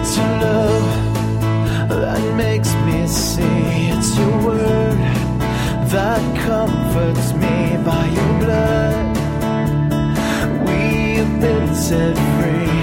It's your love that makes me see. It's your word that comforts me. By your blood we have been set free.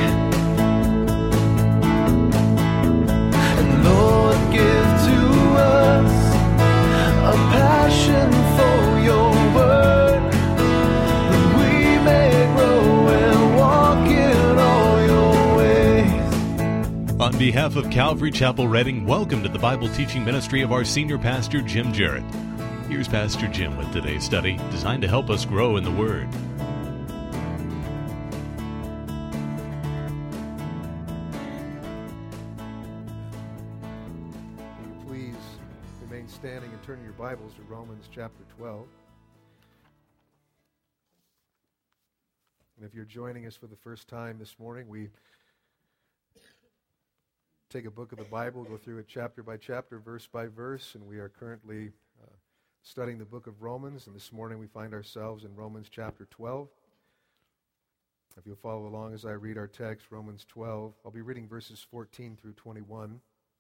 And Lord, give to us a passion for your word, that we may grow and walk in all your ways. On behalf of Calvary Chapel Redding, welcome to the Bible teaching ministry of our senior pastor, Jim Jarrett. Here's Pastor Jim with today's study, designed to help us grow in the Word. Will you please remain standing and turn your Bibles to Romans chapter 12. And if you're joining us for the first time this morning, we take a book of the Bible, go through it chapter by chapter, verse by verse, and we are currently studying the book of Romans, and this morning we find ourselves in Romans chapter 12. If you'll follow along as I read our text, Romans 12, I'll be reading verses 14 through 21.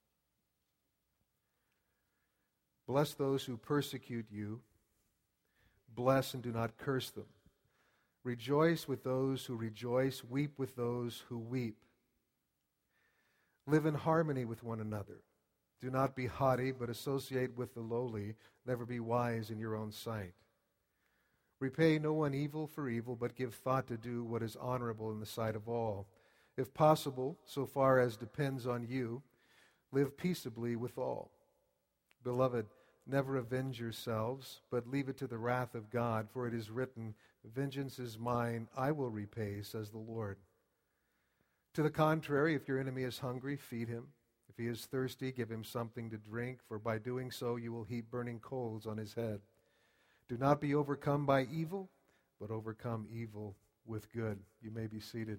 Bless those who persecute you. Bless and do not curse them. Rejoice with those who rejoice. Weep with those who weep. Live in harmony with one another. Do not be haughty, but associate with the lowly. Never be wise in your own sight. Repay no one evil for evil, but give thought to do what is honorable in the sight of all. If possible, so far as depends on you, live peaceably with all. Beloved, never avenge yourselves, but leave it to the wrath of God, for it is written, "Vengeance is mine, I will repay," says the Lord. To the contrary, if your enemy is hungry, feed him. If he is thirsty, give him something to drink, for by doing so you will heap burning coals on his head. Do not be overcome by evil, but overcome evil with good. You may be seated.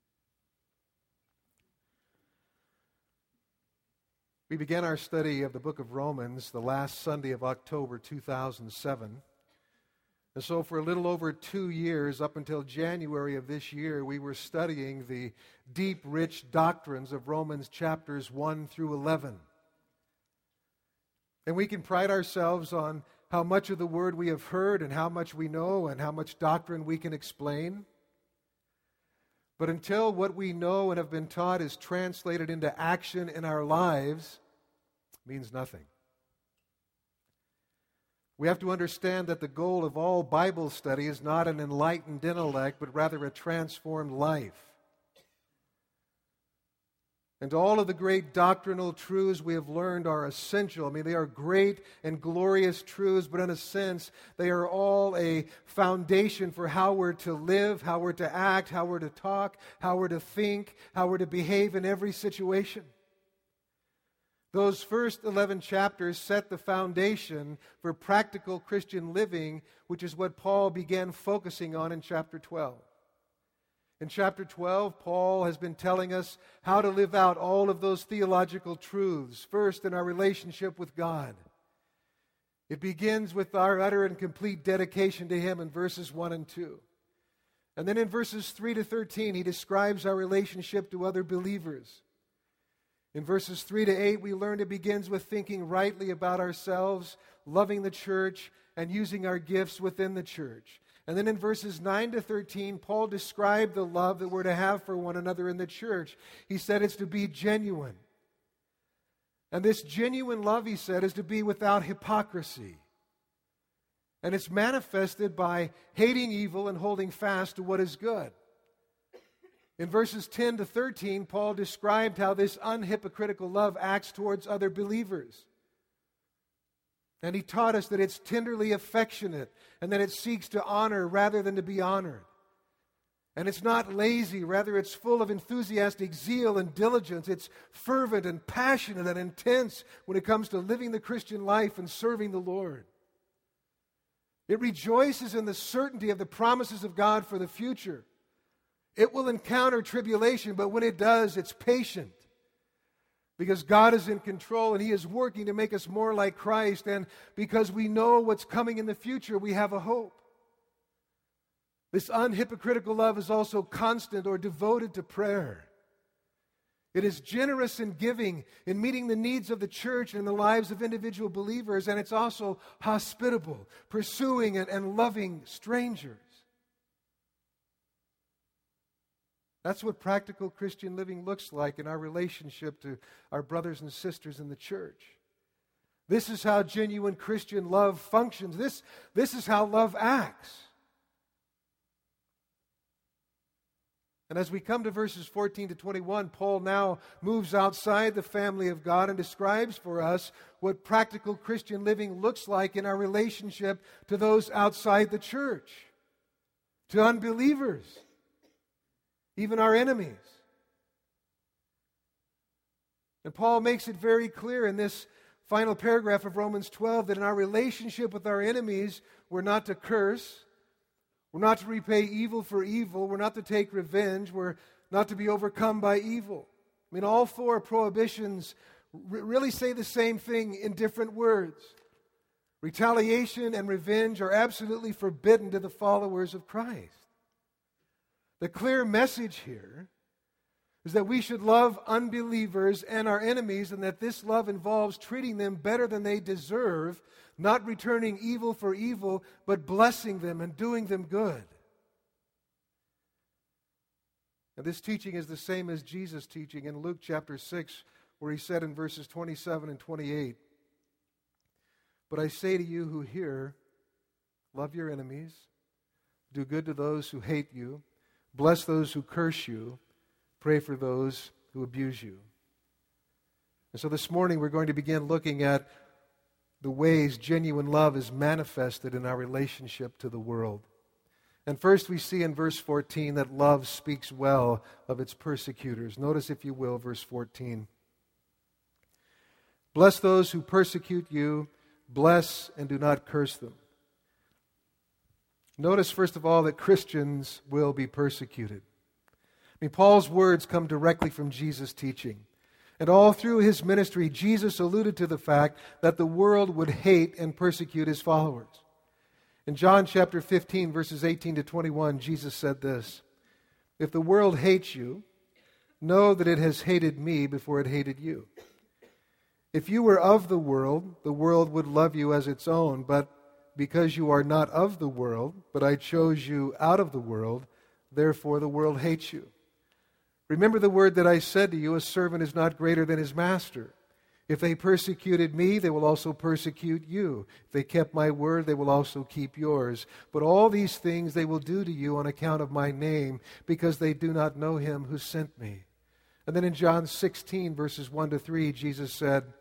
We began our study of the book of Romans the last Sunday of October 2007. And so for a little over 2 years, up until January of this year, we were studying the deep, rich doctrines of Romans chapters 1 through 11. And we can pride ourselves on how much of the Word we have heard and how much we know and how much doctrine we can explain. But until what we know and have been taught is translated into action in our lives, it means nothing. We have to understand that the goal of all Bible study is not an enlightened intellect, but rather a transformed life. And all of the great doctrinal truths we have learned are essential. I mean, they are great and glorious truths, but in a sense, they are all a foundation for how we're to live, how we're to act, how we're to talk, how we're to think, how we're to behave in every situation. Those first 11 chapters set the foundation for practical Christian living, which is what Paul began focusing on in chapter 12. In chapter 12, Paul has been telling us how to live out all of those theological truths, first in our relationship with God. It begins with our utter and complete dedication to Him in verses 1 and 2. And then in verses 3 to 13, he describes our relationship to other believers. In verses 3 to 8, we learned it begins with thinking rightly about ourselves, loving the church, and using our gifts within the church. And then in verses 9 to 13, Paul described the love that we're to have for one another in the church. He said it's to be genuine. And this genuine love, he said, is to be without hypocrisy. And it's manifested by hating evil and holding fast to what is good. In verses 10 to 13, Paul described how this unhypocritical love acts towards other believers. And he taught us that it's tenderly affectionate and that it seeks to honor rather than to be honored. And it's not lazy, rather it's full of enthusiastic zeal and diligence. It's fervent and passionate and intense when it comes to living the Christian life and serving the Lord. It rejoices in the certainty of the promises of God for the future. It will encounter tribulation, but when it does, it's patient. Because God is in control and He is working to make us more like Christ. And because we know what's coming in the future, we have a hope. This unhypocritical love is also constant or devoted to prayer. It is generous in giving, in meeting the needs of the church and the lives of individual believers, and it's also hospitable, pursuing and loving strangers. That's what practical Christian living looks like in our relationship to our brothers and sisters in the church. This is how genuine Christian love functions. This is how love acts. And as we come to verses 14 to 21, Paul now moves outside the family of God and describes for us what practical Christian living looks like in our relationship to those outside the church, to unbelievers, even our enemies. And Paul makes it very clear in this final paragraph of Romans 12 that in our relationship with our enemies, we're not to curse, we're not to repay evil for evil, we're not to take revenge, we're not to be overcome by evil. I mean, all four prohibitions really say the same thing in different words. Retaliation and revenge are absolutely forbidden to the followers of Christ. The clear message here is that we should love unbelievers and our enemies, and that this love involves treating them better than they deserve, not returning evil for evil, but blessing them and doing them good. And this teaching is the same as Jesus' teaching in Luke chapter 6, where he said in verses 27 and 28, "But I say to you who hear, love your enemies, do good to those who hate you, bless those who curse you, pray for those who abuse you." And so this morning we're going to begin looking at the ways genuine love is manifested in our relationship to the world. And first we see in verse 14 that love speaks well of its persecutors. Notice, if you will, verse 14. "Bless those who persecute you, bless and do not curse them." Notice, first of all, that Christians will be persecuted. I mean, Paul's words come directly from Jesus' teaching. And all through his ministry, Jesus alluded to the fact that the world would hate and persecute his followers. In John chapter 15, verses 18 to 21, Jesus said this, "If the world hates you, know that it has hated me before it hated you. If you were of the world would love you as its own, but because you are not of the world, but I chose you out of the world, therefore the world hates you. Remember the word that I said to you, a servant is not greater than his master. If they persecuted me, they will also persecute you. If they kept my word, they will also keep yours. But all these things they will do to you on account of my name, because they do not know him who sent me." And then in John 16, verses 1 to 3, Jesus said,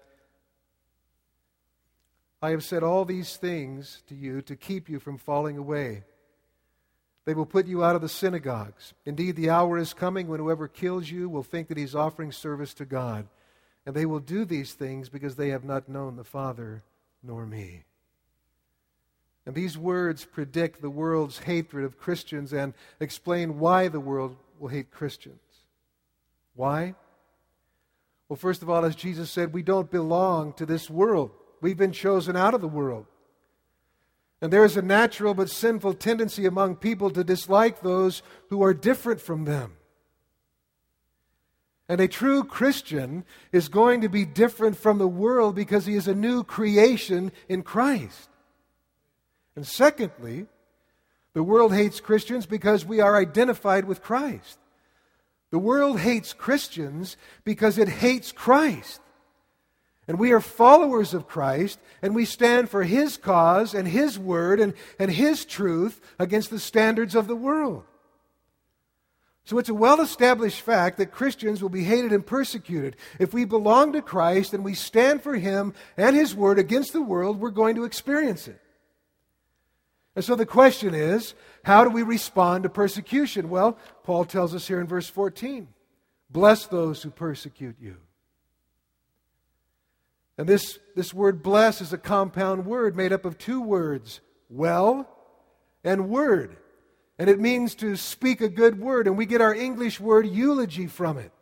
"I have said all these things to you to keep you from falling away. They will put you out of the synagogues. Indeed, the hour is coming when whoever kills you will think that he's offering service to God. And they will do these things because they have not known the Father nor me." And these words predict the world's hatred of Christians and explain why the world will hate Christians. Why? Well, first of all, as Jesus said, we don't belong to this world. We've been chosen out of the world. And there is a natural but sinful tendency among people to dislike those who are different from them. And a true Christian is going to be different from the world because he is a new creation in Christ. And secondly, the world hates Christians because we are identified with Christ. The world hates Christians because it hates Christ. And we are followers of Christ, and we stand for His cause and His word and His truth against the standards of the world. So it's a well-established fact that Christians will be hated and persecuted. If we belong to Christ and we stand for Him and His word against the world, we're going to experience it. And so the question is, how do we respond to persecution? Well, Paul tells us here in verse 14, "Bless those who persecute you." And this word bless is a compound word made up of two words, well and word. And it means to speak a good word, and we get our English word eulogy from it.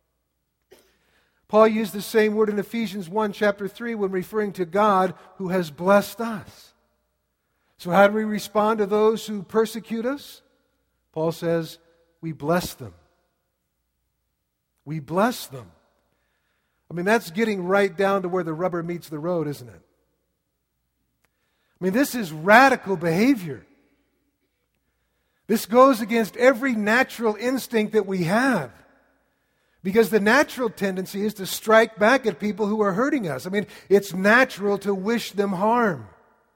Paul used the same word in Ephesians 1, chapter 3, when referring to God who has blessed us. So how do we respond to those who persecute us? Paul says, we bless them. We bless them. I mean, that's getting right down to where the rubber meets the road, isn't it? I mean, this is radical behavior. This goes against every natural instinct that we have. Because the natural tendency is to strike back at people who are hurting us. I mean, it's natural to wish them harm.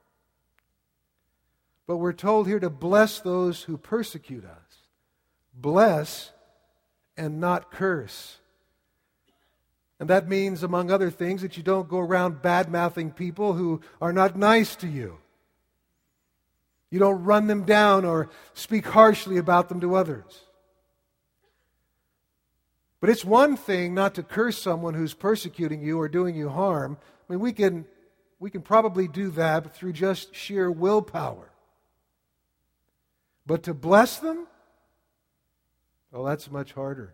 But we're told here to bless those who persecute us. Bless and not curse. And that means, among other things, that you don't go around bad-mouthing people who are not nice to you. You don't run them down or speak harshly about them to others. But it's one thing not to curse someone who's persecuting you or doing you harm. I mean, we can probably do that through just sheer willpower. But to bless them, well, that's much harder.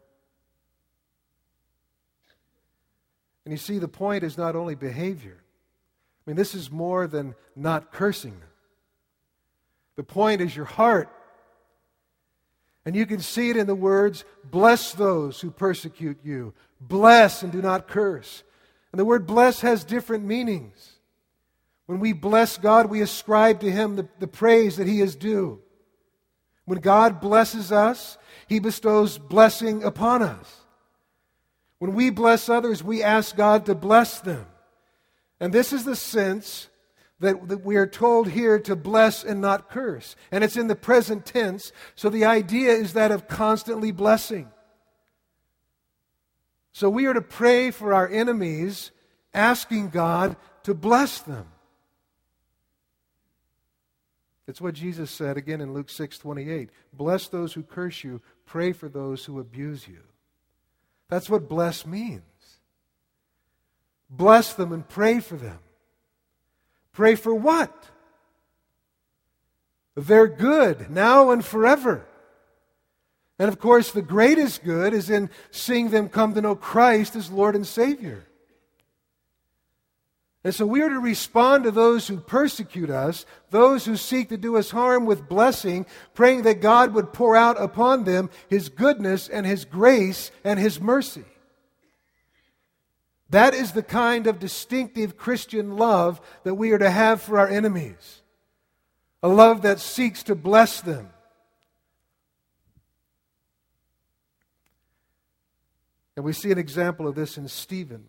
And you see, the point is not only behavior. I mean, this is more than not cursing them. The point is your heart. And you can see it in the words, bless those who persecute you. Bless and do not curse. And the word bless has different meanings. When we bless God, we ascribe to Him the praise that He is due. When God blesses us, He bestows blessing upon us. When we bless others, we ask God to bless them. And this is the sense that we are told here to bless and not curse. And it's in the present tense, so the idea is that of constantly blessing. So we are to pray for our enemies, asking God to bless them. It's what Jesus said again in Luke 6:28. Bless those who curse you, pray for those who abuse you. That's what bless means. Bless them and pray for them. Pray for what? Their good, now and forever. And of course, the greatest good is in seeing them come to know Christ as Lord and Savior. And so we are to respond to those who persecute us, those who seek to do us harm with blessing, praying that God would pour out upon them His goodness and His grace and His mercy. That is the kind of distinctive Christian love that we are to have for our enemies. A love that seeks to bless them. And we see an example of this in Stephen,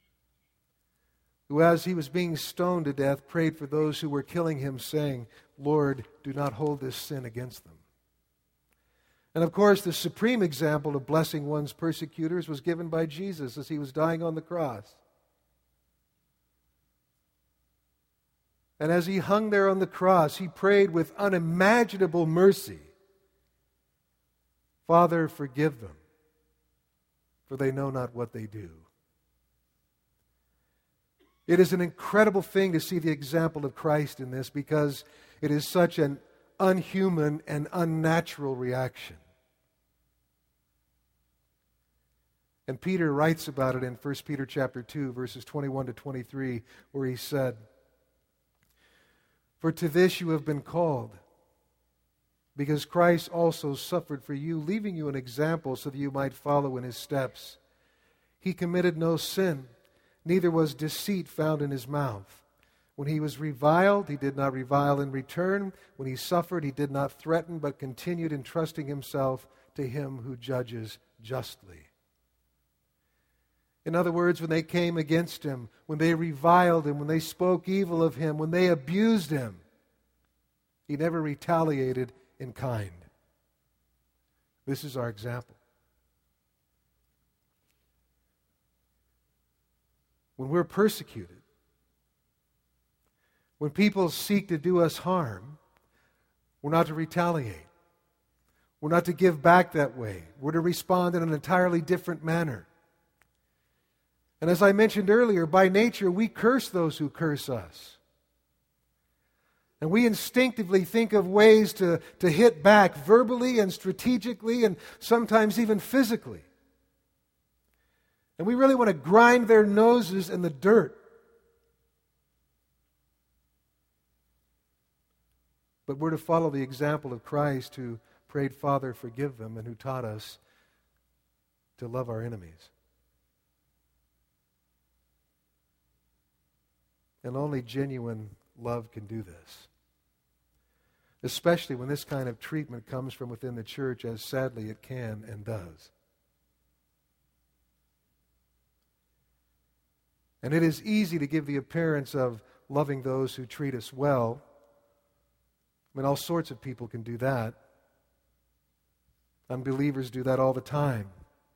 who, as he was being stoned to death, prayed for those who were killing him, saying, Lord, do not hold this sin against them. And of course, the supreme example of blessing one's persecutors was given by Jesus as He was dying on the cross. And as He hung there on the cross, He prayed with unimaginable mercy, Father, forgive them, for they know not what they do. It is an incredible thing to see the example of Christ in this, because it is such an unhuman and unnatural reaction. And Peter writes about it in 1 Peter chapter 2, verses 21 to 23, where he said, For to this you have been called, because Christ also suffered for you, leaving you an example so that you might follow in His steps. He committed no sin, neither was deceit found in His mouth. When He was reviled, He did not revile in return. When He suffered, He did not threaten, but continued entrusting Himself to Him who judges justly. In other words, when they came against Him, when they reviled Him, when they spoke evil of Him, when they abused Him, He never retaliated in kind. This is our example. When we're persecuted, when people seek to do us harm, we're not to retaliate. We're not to give back that way. We're to respond in an entirely different manner. And as I mentioned earlier, by nature, we curse those who curse us. And we instinctively think of ways to hit back verbally and strategically and sometimes even physically. And we really want to grind their noses in the dirt. But we're to follow the example of Christ, who prayed, Father, forgive them, and who taught us to love our enemies. And only genuine love can do this. Especially when this kind of treatment comes from within the church, as sadly it can and does. And it is easy to give the appearance of loving those who treat us well. I mean, all sorts of people can do that. Unbelievers do that all the time.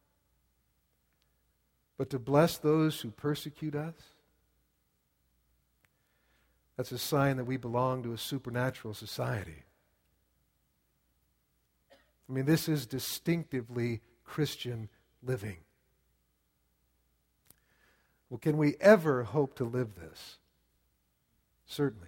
But to bless those who persecute us, that's a sign that we belong to a supernatural society. I mean, this is distinctively Christian living. Well, can we ever hope to live this? Certainly.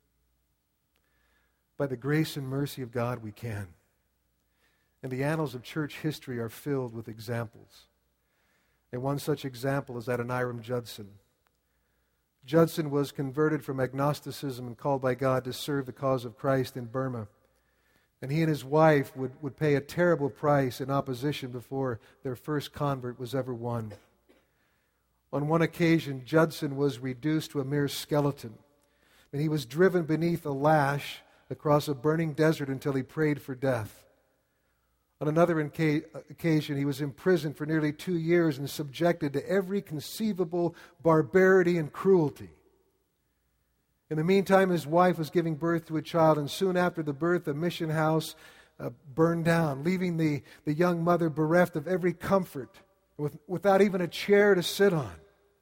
By the grace and mercy of God, we can. And the annals of church history are filled with examples. And one such example is Adoniram Judson. Judson was converted from agnosticism and called by God to serve the cause of Christ in Burma. And he and his wife would pay a terrible price in opposition before their first convert was ever won. On one occasion, Judson was reduced to a mere skeleton, and he was driven beneath a lash across a burning desert until he prayed for death. On another occasion, he was imprisoned for nearly 2 years and subjected to every conceivable barbarity and cruelty. In the meantime, his wife was giving birth to a child, and soon after the birth, the mission house burned down, leaving the young mother bereft of every comfort, without even a chair to sit on.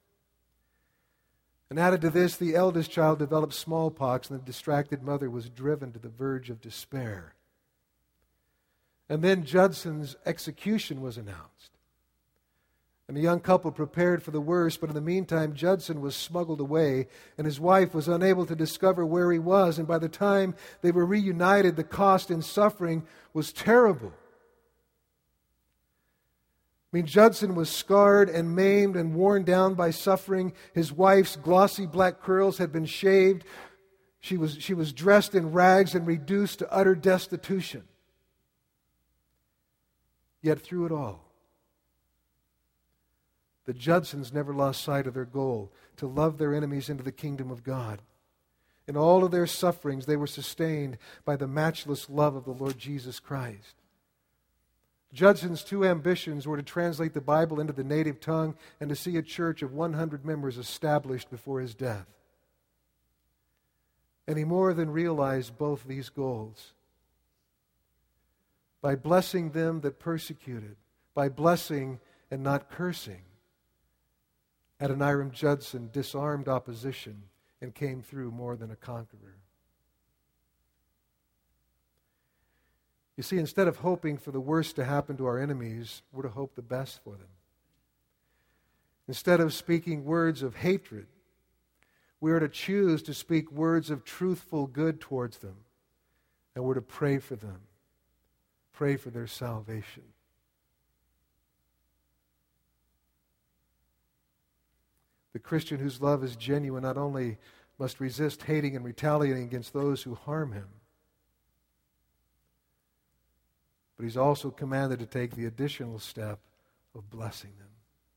And added to this, the eldest child developed smallpox, and the distracted mother was driven to the verge of despair. And then Judson's execution was announced. And the young couple prepared for the worst, but in the meantime, Judson was smuggled away, and his wife was unable to discover where he was. And by the time they were reunited, the cost and suffering was terrible. I mean, Judson was scarred and maimed and worn down by suffering. His wife's glossy black curls had been shaved. She was dressed in rags and reduced to utter destitution. Yet through it all, the Judsons never lost sight of their goal, to love their enemies into the kingdom of God. In all of their sufferings, they were sustained by the matchless love of the Lord Jesus Christ. Judson's two ambitions were to translate the Bible into the native tongue and to see a church of 100 members established before his death. And he more than realized both these goals. By blessing them that persecuted, by blessing and not cursing, Adoniram Judson disarmed opposition and came through more than a conqueror. You see, instead of hoping for the worst to happen to our enemies, we're to hope the best for them. Instead of speaking words of hatred, we are to choose to speak words of truthful good towards them, and we're to pray for them, pray for their salvation. The Christian whose love is genuine not only must resist hating and retaliating against those who harm him, but he's also commanded to take the additional step of blessing them.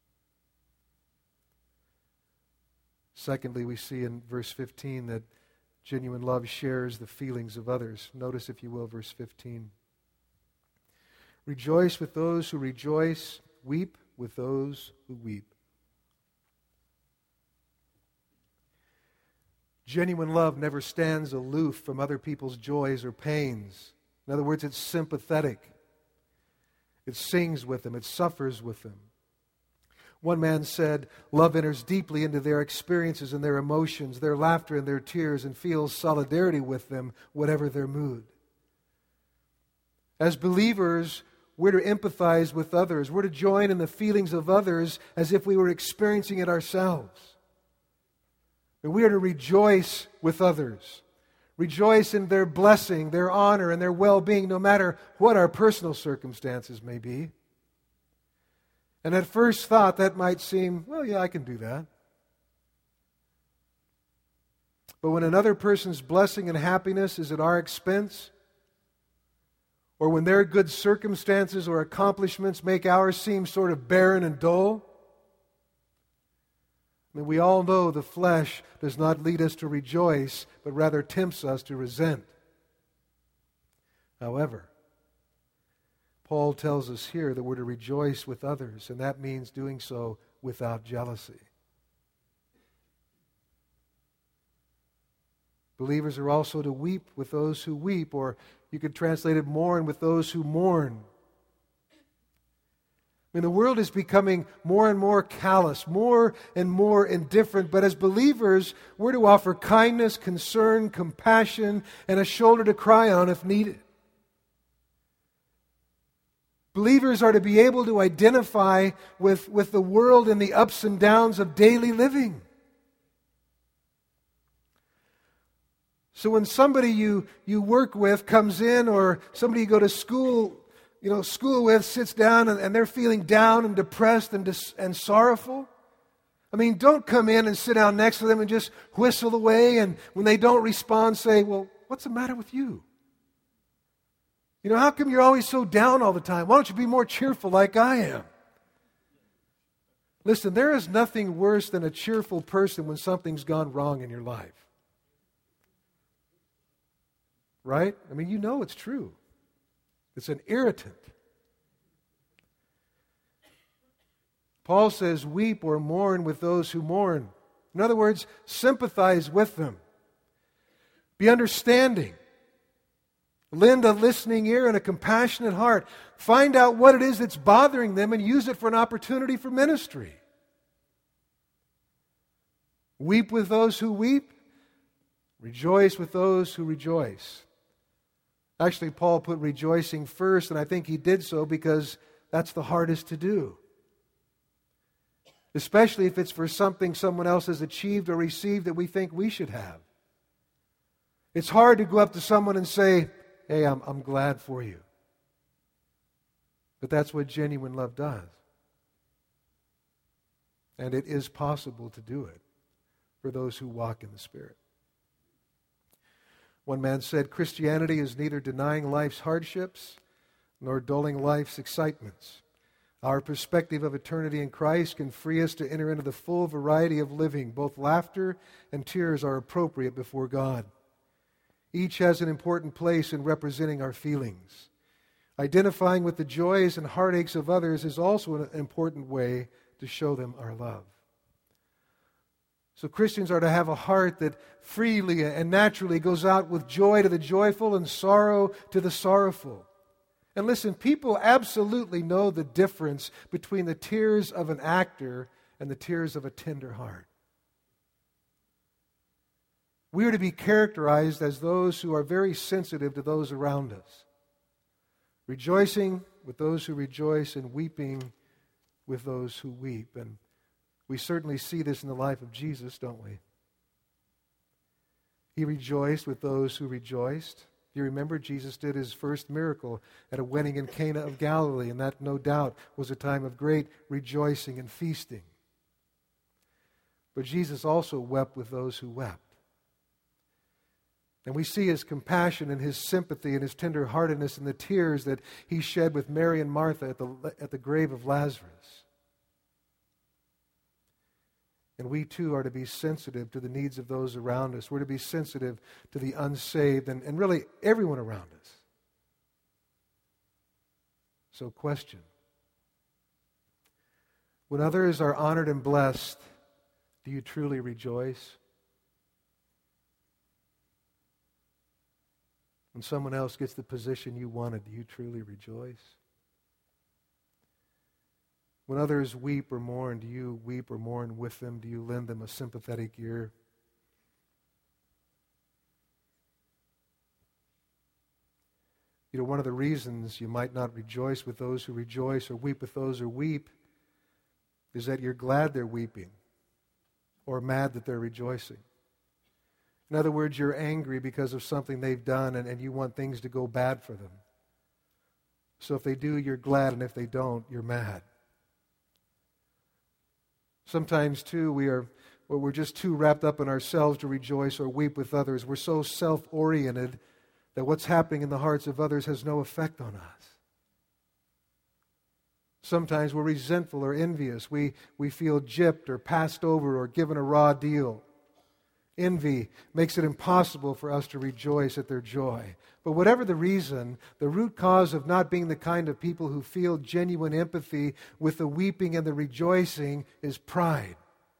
Secondly, we see in verse 15 that genuine love shares the feelings of others. Notice, if you will, verse 15. Rejoice with those who rejoice, weep with those who weep. Genuine love never stands aloof from other people's joys or pains. In other words, it's sympathetic. It sings with them. It suffers with them. One man said, love enters deeply into their experiences and their emotions, their laughter and their tears, and feels solidarity with them, whatever their mood. As believers, we're to empathize with others. We're to join in the feelings of others as if we were experiencing it ourselves. And we are to rejoice with others. Rejoice in their blessing, their honor, and their well-being, no matter what our personal circumstances may be. And at first thought, that might seem, well, yeah, I can do that. But when another person's blessing and happiness is at our expense, Or when their good circumstances or accomplishments make ours seem sort of barren and dull? I mean, we all know the flesh does not lead us to rejoice, but rather tempts us to resent. However, Paul tells us here that we're to rejoice with others, and that means doing so without jealousy. Believers are also to weep with those who weep, or you could translate it mourn with those who mourn. I mean, the world is becoming more and more callous, more and more indifferent, but as believers, we're to offer kindness, concern, compassion, and a shoulder to cry on if needed. Believers are to be able to identify with the world and the ups and downs of daily living. So when somebody you work with comes in, or somebody you go to school with sits down and they're feeling down and depressed and sorrowful, I mean, don't come in and sit down next to them and just whistle away, and when they don't respond, say, well, what's the matter with you? How come you're always so down all the time? Why don't you be more cheerful like I am? Listen, there is nothing worse than a cheerful person when something's gone wrong in your life. Right? I mean, it's true. It's an irritant. Paul says, weep or mourn with those who mourn. In other words, sympathize with them. Be understanding. Lend a listening ear and a compassionate heart. Find out what it is that's bothering them and use it for an opportunity for ministry. Weep with those who weep. Rejoice with those who rejoice. Actually, Paul put rejoicing first, and I think he did so because that's the hardest to do. Especially if it's for something someone else has achieved or received that we think we should have. It's hard to go up to someone and say, hey, I'm glad for you. But that's what genuine love does. And it is possible to do it for those who walk in the Spirit. One man said, Christianity is neither denying life's hardships nor dulling life's excitements. Our perspective of eternity in Christ can free us to enter into the full variety of living. Both laughter and tears are appropriate before God. Each has an important place in representing our feelings. Identifying with the joys and heartaches of others is also an important way to show them our love. So Christians are to have a heart that freely and naturally goes out with joy to the joyful and sorrow to the sorrowful. And listen, people absolutely know the difference between the tears of an actor and the tears of a tender heart. We are to be characterized as those who are very sensitive to those around us, rejoicing with those who rejoice and weeping with those who weep. And we certainly see this in the life of Jesus, don't we? He rejoiced with those who rejoiced. You remember Jesus did his first miracle at a wedding in Cana of Galilee, and that no doubt was a time of great rejoicing and feasting. But Jesus also wept with those who wept. And we see his compassion and his sympathy and his tenderheartedness in the tears that he shed with Mary and Martha at the grave of Lazarus. And we too are to be sensitive to the needs of those around us. We're to be sensitive to the unsaved and really everyone around us. So question. When others are honored and blessed, do you truly rejoice? When someone else gets the position you wanted, do you truly rejoice? When others weep or mourn, do you weep or mourn with them? Do you lend them a sympathetic ear? One of the reasons you might not rejoice with those who rejoice or weep with those who weep is that you're glad they're weeping or mad that they're rejoicing. In other words, you're angry because of something they've done and you want things to go bad for them. So if they do, you're glad, and if they don't, you're mad. Sometimes, too, we're just too wrapped up in ourselves to rejoice or weep with others. We're so self-oriented that what's happening in the hearts of others has no effect on us. Sometimes we're resentful or envious. We feel gypped or passed over or given a raw deal. Envy makes it impossible for us to rejoice at their joy. But whatever the reason, the root cause of not being the kind of people who feel genuine empathy with the weeping and the rejoicing is pride.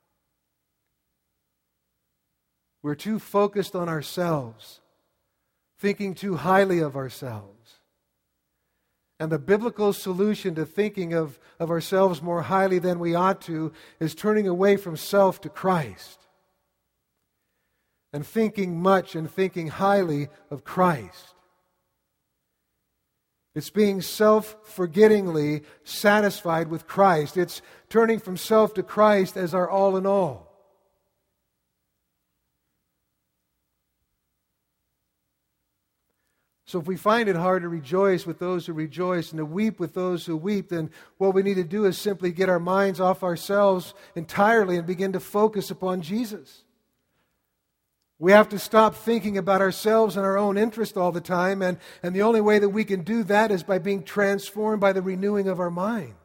We're too focused on ourselves, thinking too highly of ourselves. And the biblical solution to thinking of ourselves more highly than we ought to is turning away from self to Christ. And thinking much and thinking highly of Christ. It's being self-forgettingly satisfied with Christ. It's turning from self to Christ as our all in all. So if we find it hard to rejoice with those who rejoice and to weep with those who weep, then what we need to do is simply get our minds off ourselves entirely and begin to focus upon Jesus. We have to stop thinking about ourselves and our own interest all the time, and the only way that we can do that is by being transformed by the renewing of our minds.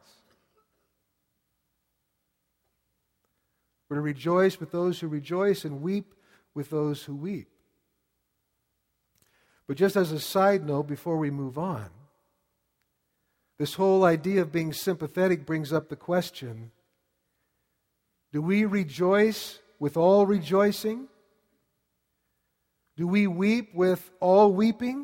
We're to rejoice with those who rejoice and weep with those who weep. But just as a side note before we move on, this whole idea of being sympathetic brings up the question, do we rejoice with all rejoicing? Do we weep with all weeping?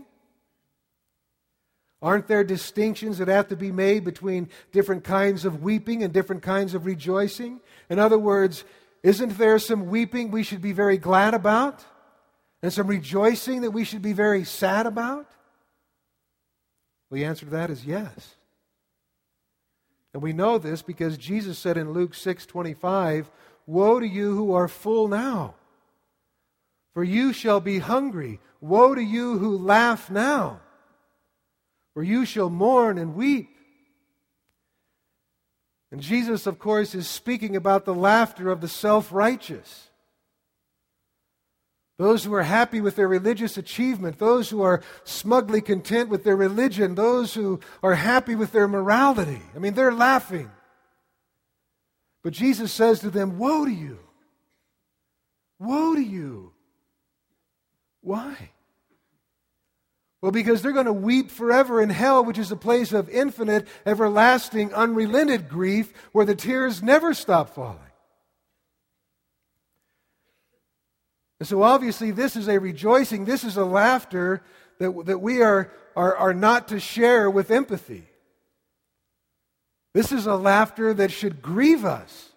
Aren't there distinctions that have to be made between different kinds of weeping and different kinds of rejoicing? In other words, isn't there some weeping we should be very glad about? And some rejoicing that we should be very sad about? Well, the answer to that is yes. And we know this because Jesus said in Luke 6:25, "Woe to you who are full now, for you shall be hungry. Woe to you who laugh now, for you shall mourn and weep." And Jesus, of course, is speaking about the laughter of the self-righteous. Those who are happy with their religious achievement, those who are smugly content with their religion, those who are happy with their morality. I mean, they're laughing. But Jesus says to them, "Woe to you! Woe to you!" Why? Well, because they're going to weep forever in hell, which is a place of infinite, everlasting, unrelented grief where the tears never stop falling. And so obviously this is a rejoicing, this is a laughter that we are not to share with empathy. This is a laughter that should grieve us.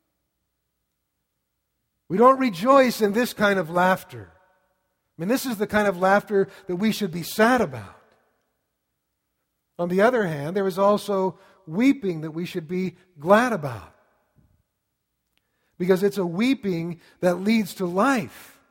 We don't rejoice in this kind of laughter. I mean, this is the kind of laughter that we should be sad about. On the other hand, there is also weeping that we should be glad about. Because it's a weeping that leads to life.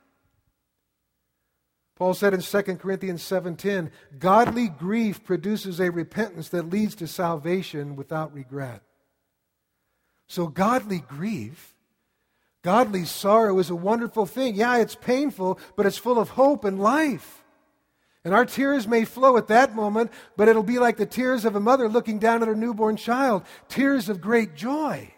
Paul said in 2 Corinthians 7:10, "Godly grief produces a repentance that leads to salvation without regret." So godly grief, godly sorrow is a wonderful thing. Yeah, it's painful, but it's full of hope and life. And our tears may flow at that moment, but it'll be like the tears of a mother looking down at her newborn child. Tears of great joy.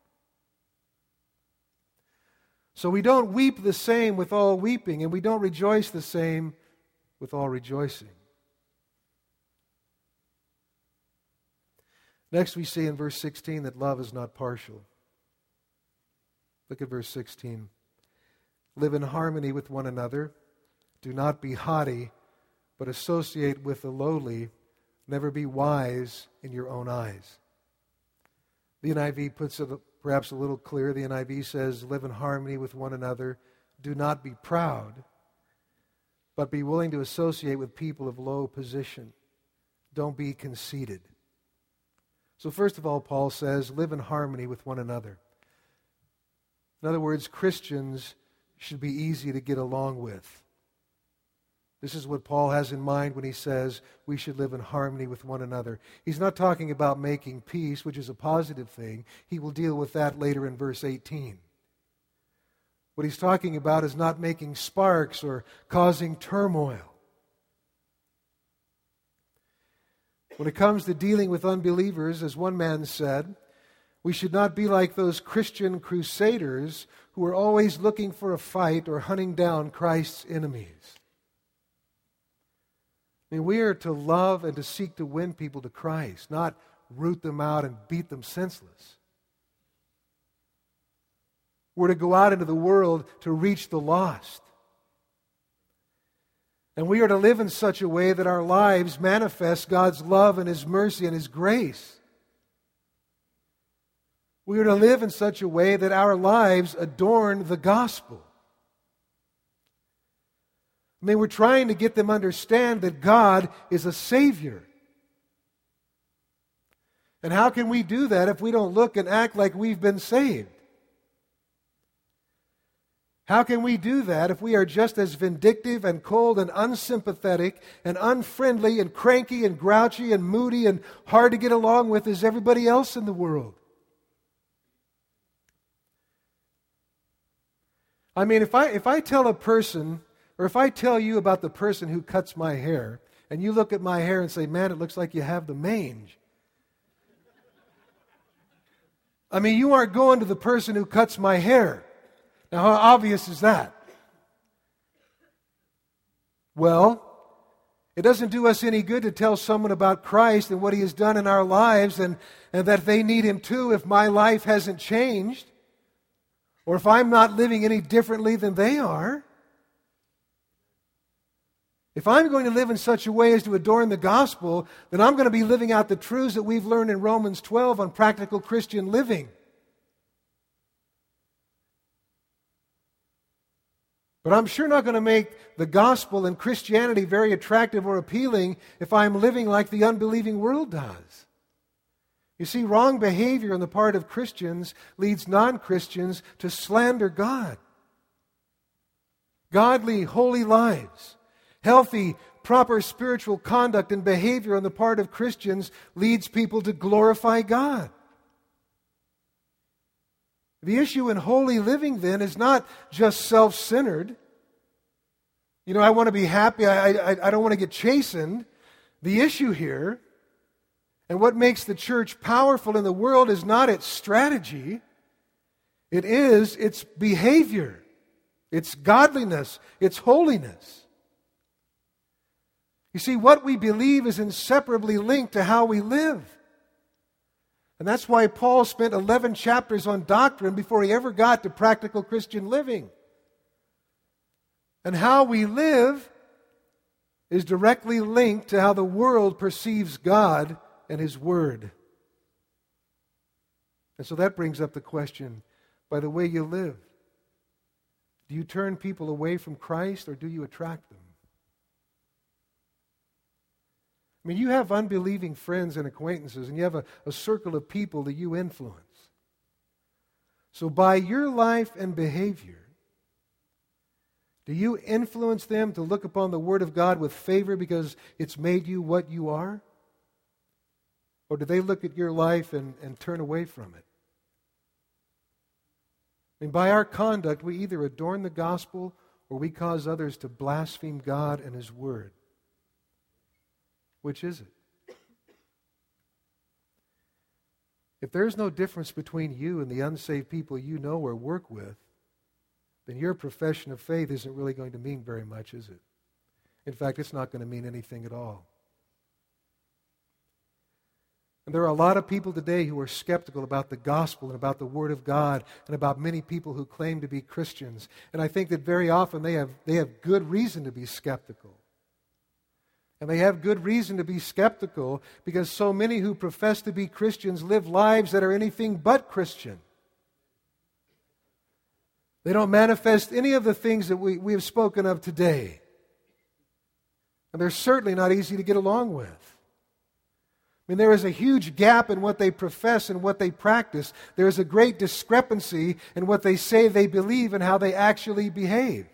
So we don't weep the same with all weeping, and we don't rejoice the same with all rejoicing. Next we see in verse 16 that love is not partial. Look at verse 16. "Live in harmony with one another. Do not be haughty, but associate with the lowly. Never be wise in your own eyes." The NIV puts it perhaps a little clearer. The NIV says, "Live in harmony with one another. Do not be proud, but be willing to associate with people of low position. Don't be conceited." So first of all, Paul says, live in harmony with one another. In other words, Christians should be easy to get along with. This is what Paul has in mind when he says we should live in harmony with one another. He's not talking about making peace, which is a positive thing. He will deal with that later in verse 18. What he's talking about is not making sparks or causing turmoil. When it comes to dealing with unbelievers, as one man said, we should not be like those Christian crusaders who are always looking for a fight or hunting down Christ's enemies. I mean, we are to love and to seek to win people to Christ, not root them out and beat them senseless. We're to go out into the world to reach the lost. And we are to live in such a way that our lives manifest God's love and His mercy and His grace. We are to live in such a way that our lives adorn the gospel. I mean, we're trying to get them to understand that God is a Savior. And how can we do that if we don't look and act like we've been saved? How can we do that if we are just as vindictive and cold and unsympathetic and unfriendly and cranky and grouchy and moody and hard to get along with as everybody else in the world? I mean, if I tell a person, or if I tell you about the person who cuts my hair, and you look at my hair and say, man, it looks like you have the mange. I mean, you aren't going to the person who cuts my hair. Now, how obvious is that? Well, it doesn't do us any good to tell someone about Christ and what He has done in our lives and that they need Him too if my life hasn't changed or if I'm not living any differently than they are. If I'm going to live in such a way as to adorn the gospel, then I'm going to be living out the truths that we've learned in Romans 12 on practical Christian living. But I'm sure not going to make the gospel and Christianity very attractive or appealing if I'm living like the unbelieving world does. You see, wrong behavior on the part of Christians leads non-Christians to slander God. Godly, holy lives, healthy, proper spiritual conduct and behavior on the part of Christians leads people to glorify God. The issue in holy living, then, is not just self-centered. You know, I want to be happy. I don't want to get chastened. The issue here, and what makes the church powerful in the world, is not its strategy. It is its behavior, its godliness, its holiness. You see, what we believe is inseparably linked to how we live. And that's why Paul spent 11 chapters on doctrine before he ever got to practical Christian living. And how we live is directly linked to how the world perceives God and His Word. And so that brings up the question, by the way you live, do you turn people away from Christ or do you attract them? I mean, you have unbelieving friends and acquaintances, and you have a circle of people that you influence. So by your life and behavior, do you influence them to look upon the Word of God with favor because it's made you what you are? Or do they look at your life and turn away from it? I mean, by our conduct, we either adorn the gospel or we cause others to blaspheme God and His Word. Which is it? If there's no difference between you and the unsaved people you know or work with, then your profession of faith isn't really going to mean very much, is it? In fact, it's not going to mean anything at all. And there are a lot of people today who are skeptical about the gospel and about the Word of God and about many people who claim to be Christians. And I think that very often they have good reason to be skeptical. And they have good reason to be skeptical because so many who profess to be Christians live lives that are anything but Christian. They don't manifest any of the things that we have spoken of today. And they're certainly not easy to get along with. I mean, there is a huge gap in what they profess and what they practice. There is a great discrepancy in what they say they believe and how they actually behave.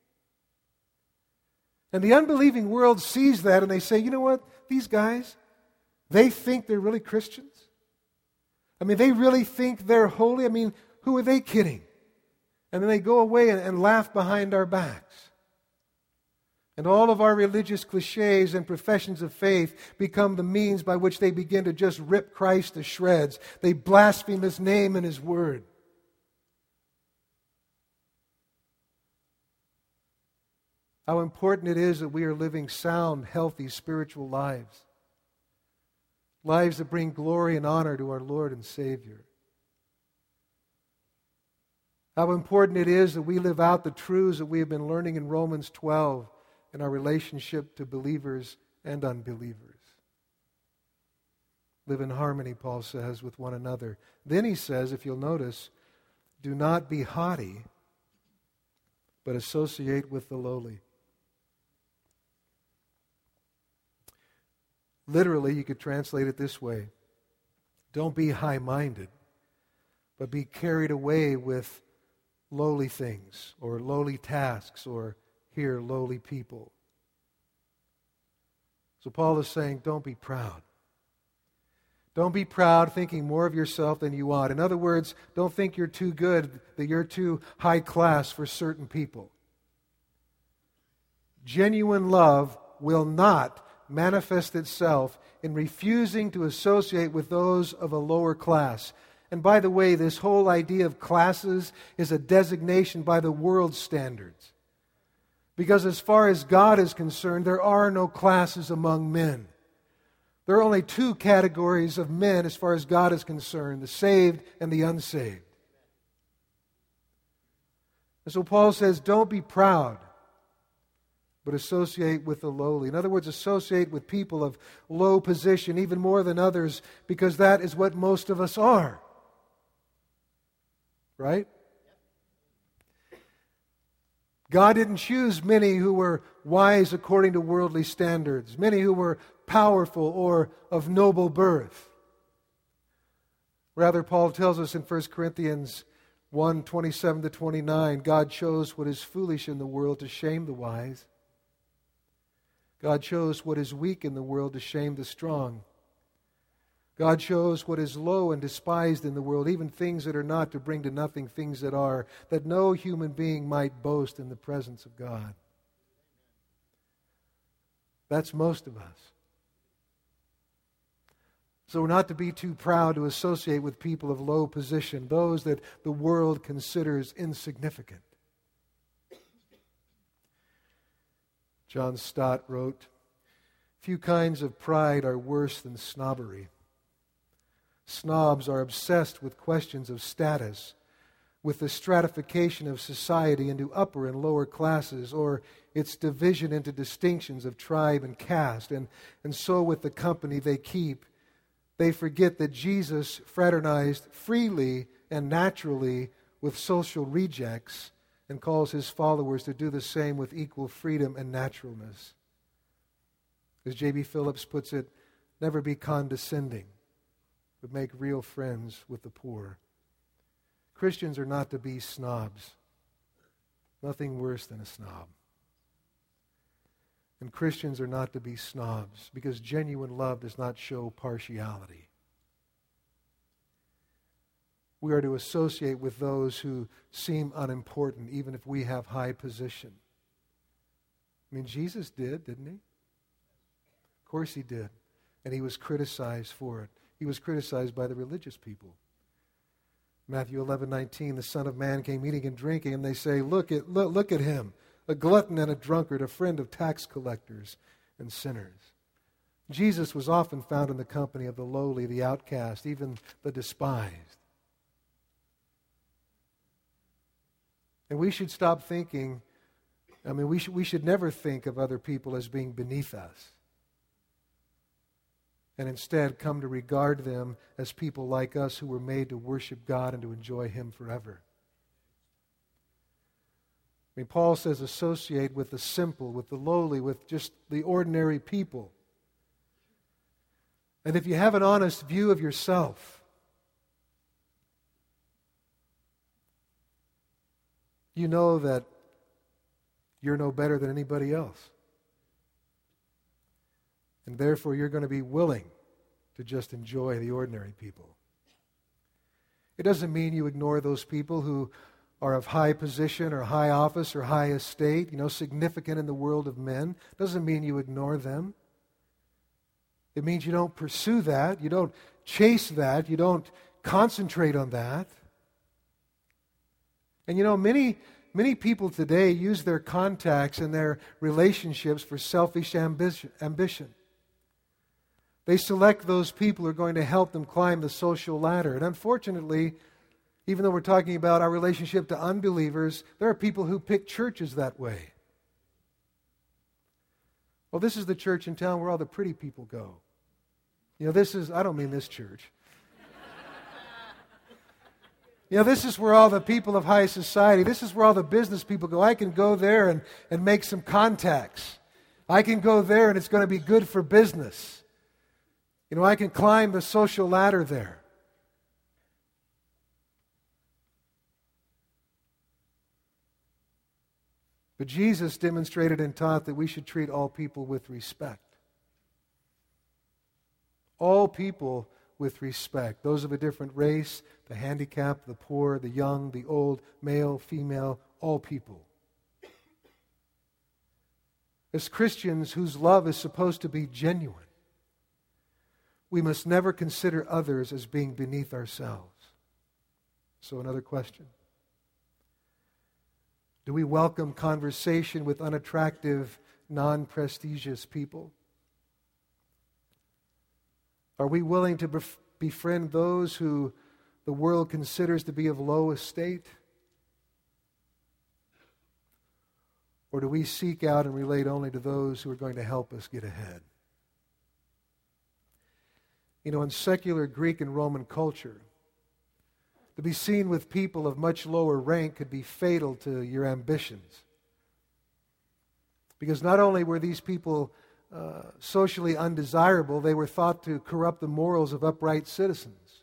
And the unbelieving world sees that and they say, you know what, these guys, they think they're really Christians? I mean, they really think they're holy? I mean, who are they kidding? And then they go away and laugh behind our backs. And all of our religious cliches and professions of faith become the means by which they begin to just rip Christ to shreds. They blaspheme His name and His word. How important it is that we are living sound, healthy, spiritual lives. Lives that bring glory and honor to our Lord and Savior. How important it is that we live out the truths that we have been learning in Romans 12 in our relationship to believers and unbelievers. Live in harmony, Paul says, with one another. Then he says, if you'll notice, do not be haughty, but associate with the lowly. Literally, you could translate it this way. Don't be high-minded, but be carried away with lowly things, or lowly tasks, or here, lowly people. So Paul is saying, don't be proud. Don't be proud thinking more of yourself than you ought. In other words, don't think you're too good, that you're too high class for certain people. Genuine love will not manifest itself in refusing to associate with those of a lower class. And by the way, this whole idea of classes is a designation by the world's standards. Because as far as God is concerned, there are no classes among men. There are only two categories of men as far as God is concerned, the saved and the unsaved. And so Paul says, don't be proud, but associate with the lowly. In other words, associate with people of low position, even more than others, because that is what most of us are. Right? God didn't choose many who were wise according to worldly standards, many who were powerful or of noble birth. Rather, Paul tells us in 1 Corinthians 1:27-29, God chose what is foolish in the world to shame the wise. God chose what is weak in the world to shame the strong. God chose what is low and despised in the world, even things that are not, to bring to nothing things that are, that no human being might boast in the presence of God. That's most of us. So we're not to be too proud to associate with people of low position, those that the world considers insignificant. John Stott wrote, "Few kinds of pride are worse than snobbery. Snobs are obsessed with questions of status, with the stratification of society into upper and lower classes, or its division into distinctions of tribe and caste, and so with the company they keep. They forget that Jesus fraternized freely and naturally with social rejects and calls His followers to do the same with equal freedom and naturalness. As J.B. Phillips puts it, never be condescending, but make real friends with the poor." Christians are not to be snobs. Nothing worse than a snob. And Christians are not to be snobs, because genuine love does not show partiality. We are to associate with those who seem unimportant, even if we have high position. I mean, Jesus did, didn't He? Of course He did. And He was criticized for it. He was criticized by the religious people. Matthew 11:19, the Son of Man came eating and drinking, and they say, look at Him, a glutton and a drunkard, a friend of tax collectors and sinners. Jesus was often found in the company of the lowly, the outcast, even the despised. And we should stop thinking, we should never think of other people as being beneath us, and instead come to regard them as people like us who were made to worship God and to enjoy Him forever. Paul says associate with the simple, with the lowly, with just the ordinary people. And if you have an honest view of yourself, you know that you're no better than anybody else. And therefore, you're going to be willing to just enjoy the ordinary people. It doesn't mean you ignore those people who are of high position or high office or high estate, significant in the world of men, doesn't mean you ignore them. It means you don't pursue that, you don't chase that, you don't concentrate on that. And many people today use their contacts and their relationships for selfish ambition. They select those people who are going to help them climb the social ladder. And unfortunately, even though we're talking about our relationship to unbelievers, there are people who pick churches that way. Well, this is the church in town where all the pretty people go. I don't mean this church. This is where all the people of high society, this is where all the business people go. I can go there and make some contacts. I can go there and it's going to be good for business. I can climb the social ladder there. But Jesus demonstrated and taught that we should treat all people with respect. All people with respect. Those of a different race, the handicapped, the poor, the young, the old, male, female, all people. As Christians whose love is supposed to be genuine, we must never consider others as being beneath ourselves. So another question. Do we welcome conversation with unattractive, non-prestigious people? Are we willing to befriend those who the world considers to be of low estate? Or do we seek out and relate only to those who are going to help us get ahead? In secular Greek and Roman culture, to be seen with people of much lower rank could be fatal to your ambitions. Because not only were these people socially undesirable, they were thought to corrupt the morals of upright citizens.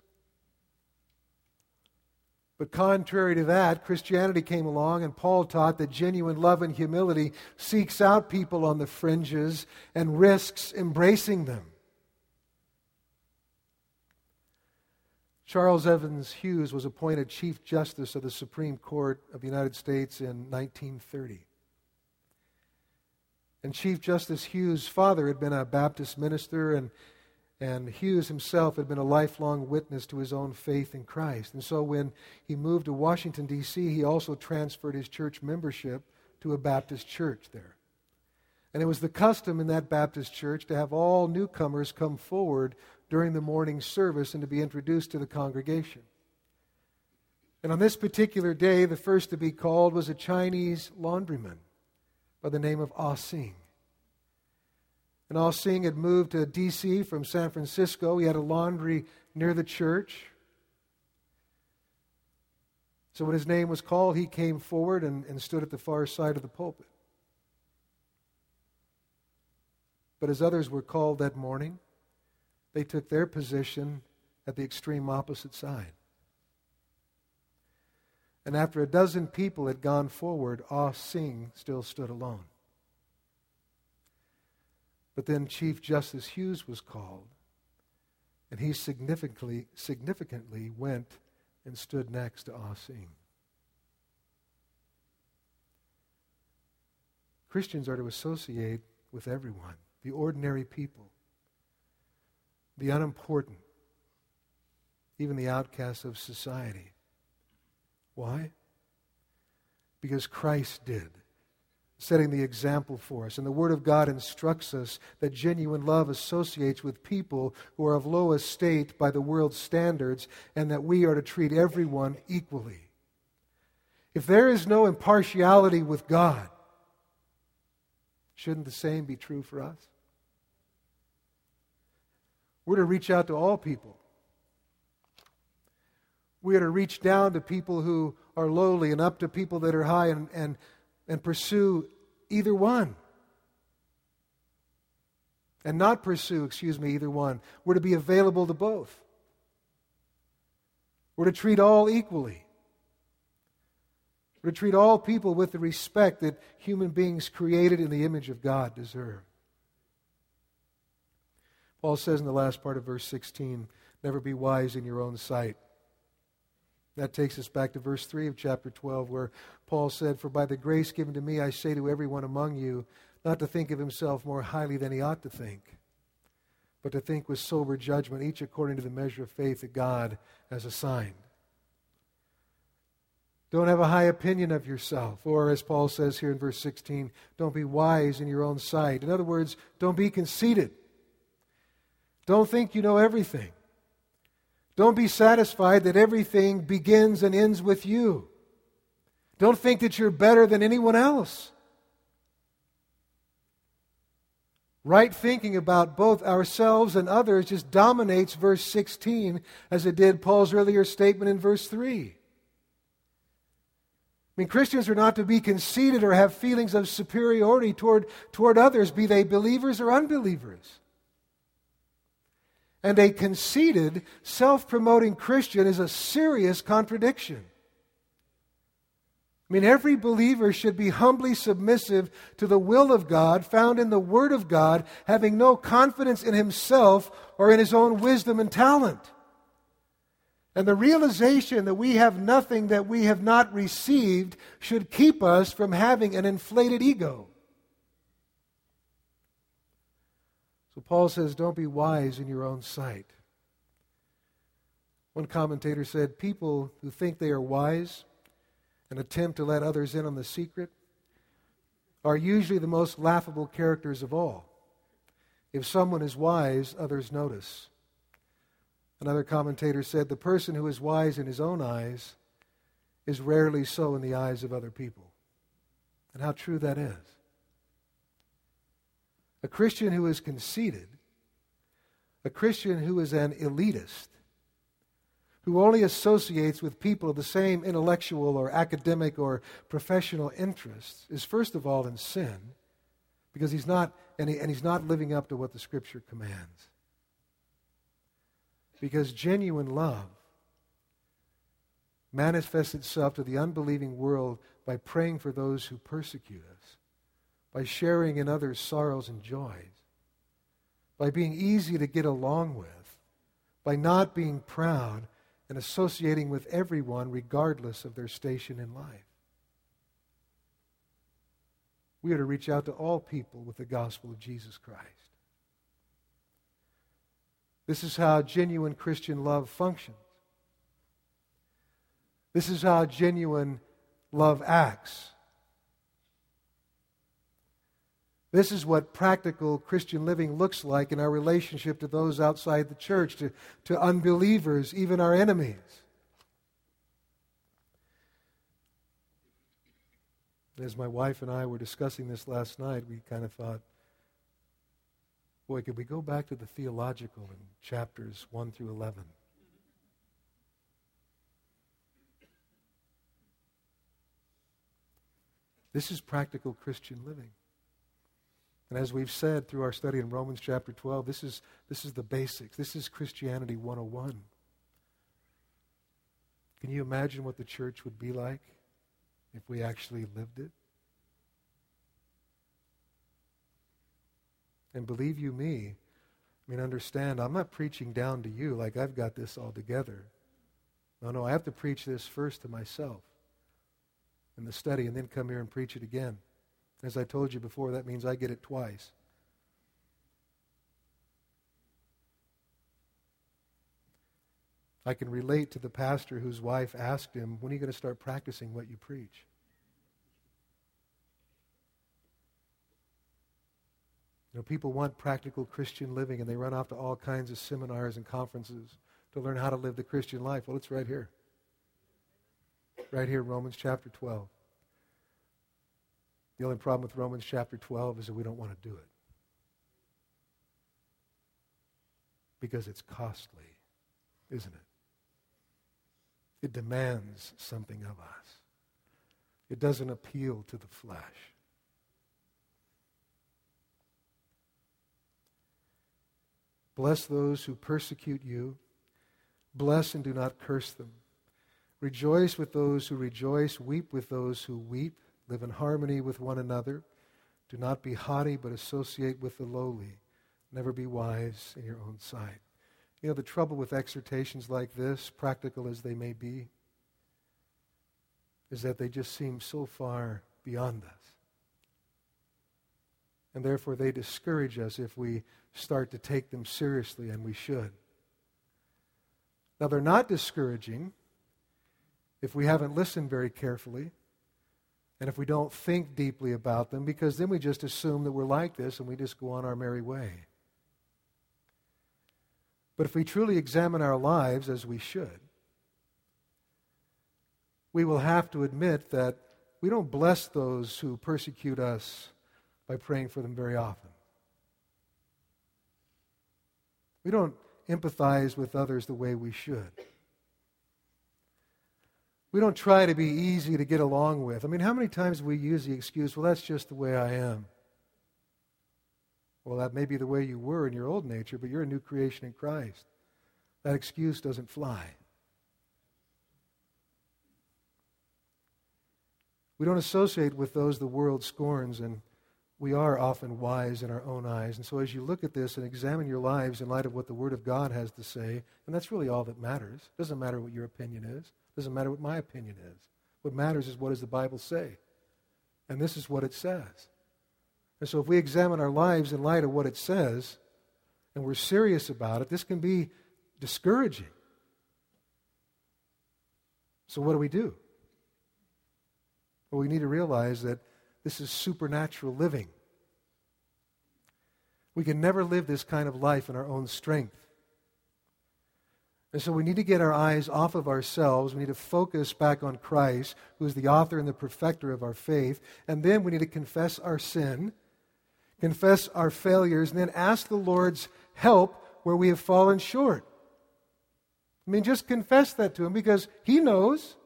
But contrary to that, Christianity came along and Paul taught that genuine love and humility seeks out people on the fringes and risks embracing them. Charles Evans Hughes was appointed Chief Justice of the Supreme Court of the United States in 1930. And Chief Justice Hughes' father had been a Baptist minister, and Hughes himself had been a lifelong witness to his own faith in Christ. And so when he moved to Washington, D.C., he also transferred his church membership to a Baptist church there. And it was the custom in that Baptist church to have all newcomers come forward during the morning service and to be introduced to the congregation. And on this particular day, the first to be called was a Chinese laundryman by the name of Ah Sing. And Ah Sing had moved to D.C. from San Francisco. He had a laundry near the church. So when his name was called, he came forward and stood at the far side of the pulpit. But as others were called that morning, they took their position at the extreme opposite side. And after a dozen people had gone forward, Ah Sing still stood alone. But then Chief Justice Hughes was called, and he significantly went and stood next to Ah Sing. Christians are to associate with everyone, the ordinary people, the unimportant, even the outcasts of society. Why? Because Christ did, setting the example for us. And the Word of God instructs us that genuine love associates with people who are of low estate by the world's standards, and that we are to treat everyone equally. If there is no impartiality with God, shouldn't the same be true for us? We're to reach out to all people. We are to reach down to people who are lowly and up to people that are high and pursue either one. And not pursue, either one. We're to be available to both. We're to treat all equally. We're to treat all people with the respect that human beings created in the image of God deserve. Paul says in the last part of verse 16, never be wise in your own sight. That takes us back to verse 3 of chapter 12, where Paul said, "For by the grace given to me, I say to everyone among you, not to think of himself more highly than he ought to think, but to think with sober judgment, each according to the measure of faith that God has assigned." Don't have a high opinion of yourself. Or, as Paul says here in verse 16, don't be wise in your own sight. In other words, don't be conceited. Don't think you know everything. Don't be satisfied that everything begins and ends with you. Don't think that you're better than anyone else. Right thinking about both ourselves and others just dominates verse 16 as it did Paul's earlier statement in verse 3. I mean, Christians are not to be conceited or have feelings of superiority toward others, be they believers or unbelievers. And a conceited, self-promoting Christian is a serious contradiction. I mean, every believer should be humbly submissive to the will of God found in the Word of God, having no confidence in himself or in his own wisdom and talent. And the realization that we have nothing that we have not received should keep us from having an inflated ego. So Paul says, don't be wise in your own sight. One commentator said, people who think they are wise and attempt to let others in on the secret are usually the most laughable characters of all. If someone is wise, others notice. Another commentator said, the person who is wise in his own eyes is rarely so in the eyes of other people. And how true that is. A Christian who is conceited, a Christian who is an elitist, who only associates with people of the same intellectual or academic or professional interests, is first of all in sin, because he's not living up to what the Scripture commands. Because genuine love manifests itself to the unbelieving world by praying for those who persecute us, by sharing in others' sorrows and joys, by being easy to get along with, by not being proud and associating with everyone regardless of their station in life. We are to reach out to all people with the gospel of Jesus Christ. This is how genuine Christian love functions. This is how genuine love acts. This is what practical Christian living looks like in our relationship to those outside the church, to unbelievers, even our enemies. As my wife and I were discussing this last night, we kind of thought, boy, could we go back to the theological in chapters 1 through 11? This is practical Christian living. And as we've said through our study in Romans chapter 12, this is the basics. This is Christianity 101. Can you imagine what the church would be like if we actually lived it? And believe you me, understand, I'm not preaching down to you like I've got this all together. No, I have to preach this first to myself in the study and then come here and preach it again. As I told you before, that means I get it twice. I can relate to the pastor whose wife asked him, when are you going to start practicing what you preach? People want practical Christian living, and they run off to all kinds of seminars and conferences to learn how to live the Christian life. Well, it's right here. Right here, Romans chapter 12. The only problem with Romans chapter 12 is that we don't want to do it. Because it's costly, isn't it? It demands something of us. It doesn't appeal to the flesh. Bless those who persecute you. Bless and do not curse them. Rejoice with those who rejoice. Weep with those who weep. Live in harmony with one another. Do not be haughty, but associate with the lowly. Never be wise in your own sight. The trouble with exhortations like this, practical as they may be, is that they just seem so far beyond us. And therefore they discourage us if we start to take them seriously, and we should. Now, they're not discouraging if we haven't listened very carefully and if we don't think deeply about them, because then we just assume that we're like this and we just go on our merry way. But if we truly examine our lives, as we should, we will have to admit that we don't bless those who persecute us by praying for them very often. We don't empathize with others the way we should. We don't try to be easy to get along with. I mean, how many times we use the excuse, well, that's just the way I am. Well, that may be the way you were in your old nature, but you're a new creation in Christ. That excuse doesn't fly. We don't associate with those the world scorns, and we are often wise in our own eyes. And so as you look at this and examine your lives in light of what the Word of God has to say, and that's really all that matters. It doesn't matter what your opinion is. It doesn't matter what my opinion is. What matters is, what does the Bible say? And this is what it says. And so if we examine our lives in light of what it says, and we're serious about it, this can be discouraging. So what do? Well, we need to realize that this is supernatural living. We can never live this kind of life in our own strength. And so we need to get our eyes off of ourselves. We need to focus back on Christ, who is the author and the perfecter of our faith. And then we need to confess our sin, confess our failures, and then ask the Lord's help where we have fallen short. I mean, just confess that to Him, because He knows.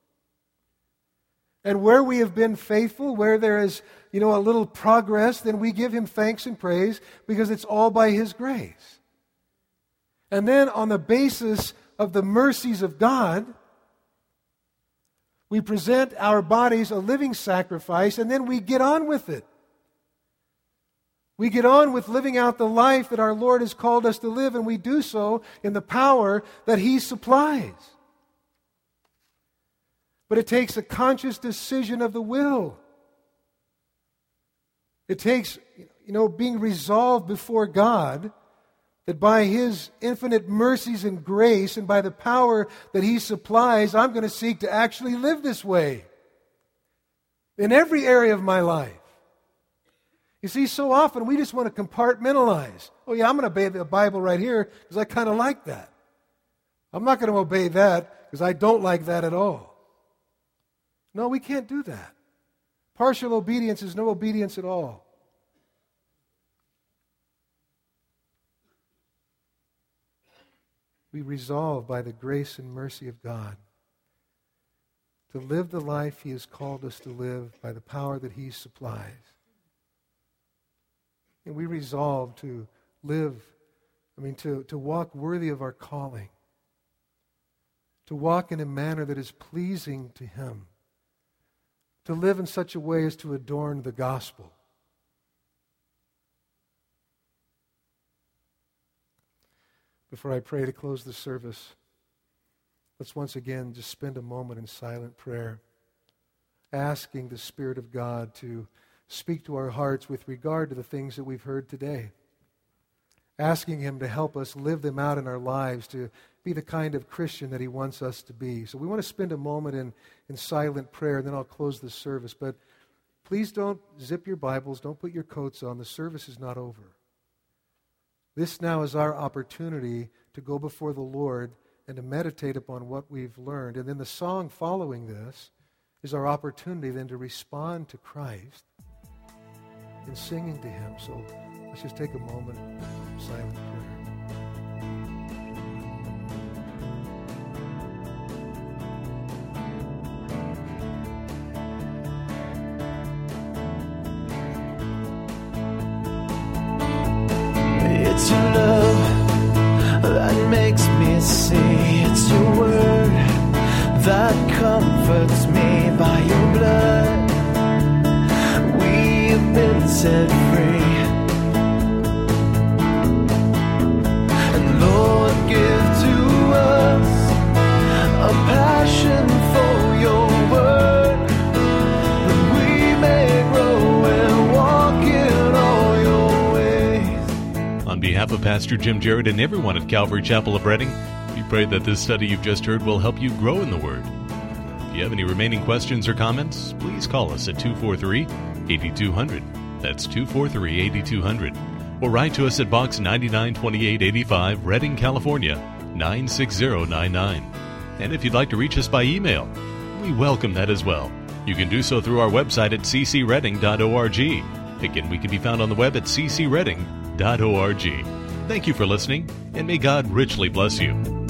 And where we have been faithful, where there is, a little progress, then we give Him thanks and praise, because it's all by His grace. And then on the basis of the mercies of God, we present our bodies a living sacrifice, and then we get on with it. We get on with living out the life that our Lord has called us to live, and we do so in the power that He supplies. But it takes a conscious decision of the will. It takes, being resolved before God that by His infinite mercies and grace and by the power that He supplies, I'm going to seek to actually live this way in every area of my life. You see, so often we just want to compartmentalize. Oh yeah, I'm going to obey the Bible right here because I kind of like that. I'm not going to obey that because I don't like that at all. No, we can't do that. Partial obedience is no obedience at all. We resolve by the grace and mercy of God to live the life He has called us to live by the power that He supplies. And we resolve to live, to walk worthy of our calling, to walk in a manner that is pleasing to Him, to live in such a way as to adorn the gospel. Before I pray to close the service, let's once again just spend a moment in silent prayer, asking the Spirit of God to speak to our hearts with regard to the things that we've heard today, asking Him to help us live them out in our lives, to be the kind of Christian that He wants us to be. So we want to spend a moment in silent prayer, and then I'll close the service. But please don't zip your Bibles, don't put your coats on. The service is not over. This now is our opportunity to go before the Lord and to meditate upon what we've learned. And then the song following this is our opportunity then to respond to Christ in singing to Him. So let's just take a moment of silent prayer. It's your love that makes me see. It's your word that comforts me. By your blood we've been set free. And Lord, give to us a passion for your word. Pastor Jim Jarrett and everyone at Calvary Chapel of Redding. We pray that this study you've just heard will help you grow in the Word. If you have any remaining questions or comments, please call us at 243-8200. That's 243-8200. Or write to us at Box 992885, Redding, California, 96099. And if you'd like to reach us by email, we welcome that as well. You can do so through our website at ccredding.org. Again, we can be found on the web at ccredding.org. Thank you for listening, and may God richly bless you.